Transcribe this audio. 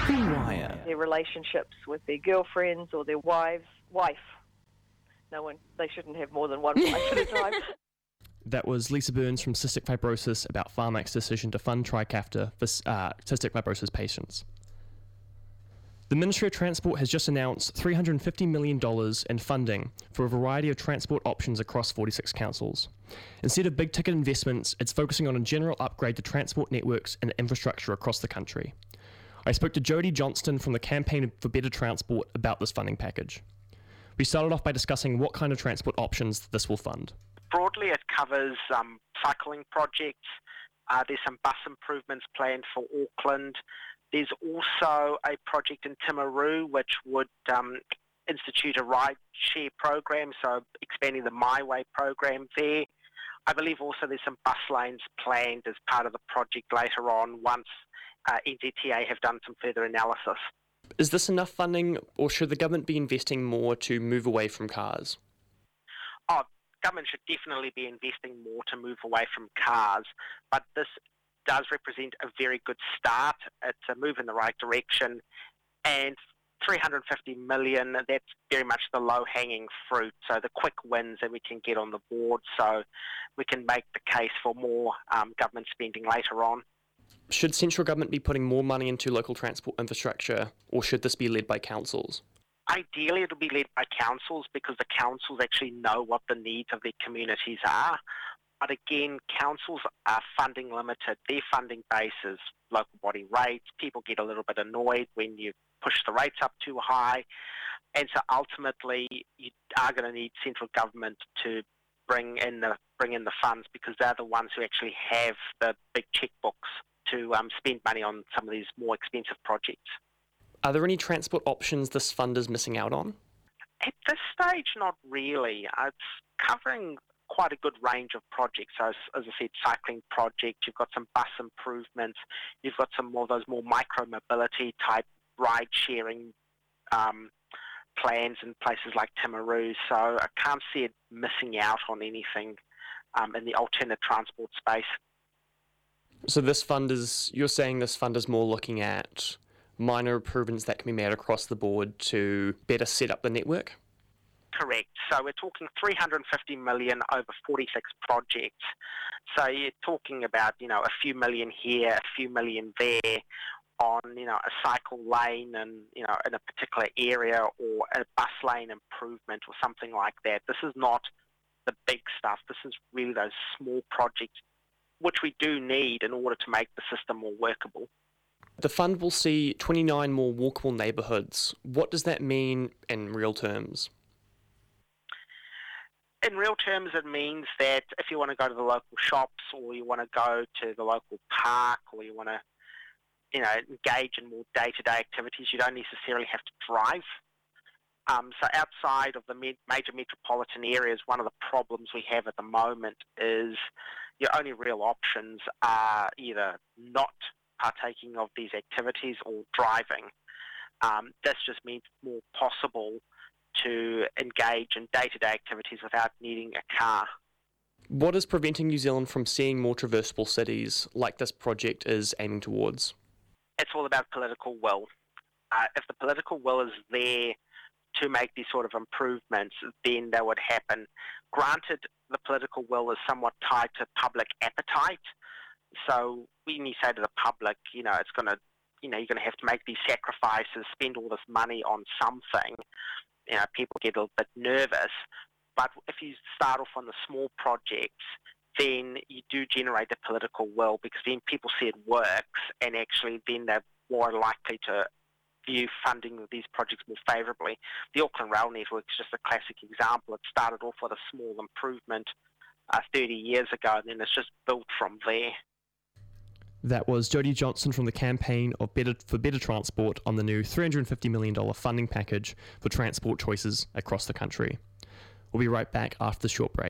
The Wire. Their relationships with their girlfriends or their wife. They shouldn't have more than one wife at a time. That was Lisa Burns from Cystic Fibrosis about Pharmac's decision to fund Trikafta for cystic fibrosis patients. The Ministry of Transport has just announced $350 million in funding for a variety of transport options across 46 councils. Instead of big-ticket investments, it's focusing on a general upgrade to transport networks and infrastructure across the country. I spoke to Jodie Johnston from the Campaign for Better Transport about this funding package. We started off by discussing what kind of transport options this will fund. Broadly, it covers cycling projects. There's some bus improvements planned for Auckland. There's also a project in Timaru which would institute a ride-share program, so expanding the My Way program there. I believe also there's some bus lanes planned as part of the project later on once NZTA have done some further analysis. Is this enough funding, or should the government be investing more to move away from cars? Government should definitely be investing more to move away from cars, but this does represent a very good start. It's a move in the right direction, and $350 million, that's very much the low-hanging fruit, so the quick wins that we can get on the board, so we can make the case for more government spending later on. Should central government be putting more money into local transport infrastructure, or should this be led by councils? Ideally, it'll be led by councils because the councils actually know what the needs of their communities are. But again, councils are funding limited. Their funding base is local body rates. People get a little bit annoyed when you push the rates up too high. And so ultimately, you are going to need central government to bring in the funds because they're the ones who actually have the big checkbooks to spend money on some of these more expensive projects. Are there any transport options this fund is missing out on? At this stage, not really. It's covering quite a good range of projects. So, as I said, cycling projects, you've got some bus improvements, you've got some more of those more micro-mobility type ride-sharing plans in places like Timaru. So I can't see it missing out on anything in the alternate transport space. So you're saying this fund is more looking at minor improvements that can be made across the board to better set up the network? Correct. So we're talking $350 million over 46 projects. So you're talking about, a few million here, a few million there on, a cycle lane and, in a particular area or a bus lane improvement or something like that. This is not the big stuff. This is really those small projects which we do need in order to make the system more workable. The fund will see 29 more walkable neighbourhoods. What does that mean in real terms? In real terms, it means that if you want to go to the local shops or you want to go to the local park or you want to, engage in more day-to-day activities, you don't necessarily have to drive. So outside of the major metropolitan areas, one of the problems we have at the moment is your only real options are either not partaking of these activities or driving. This just means it's more possible to engage in day-to-day activities without needing a car. What is preventing New Zealand from seeing more traversable cities like this project is aiming towards? It's all about political will. If the political will is there to make these sort of improvements, then that would happen. Granted, the political will is somewhat tied to public appetite. So when you say to the public, it's going to, you're going to have to make these sacrifices, spend all this money on something, people get a little bit nervous. But if you start off on the small projects, then you do generate the political will because then people see it works and actually then they're more likely to view funding of these projects more favourably. The Auckland Rail Network is just a classic example. It started off with a small improvement 30 years ago and then it's just built from there. That was Jodie Johnston from the Campaign for Better Transport on the new $350 million funding package for transport choices across the country. We'll be right back after the short break.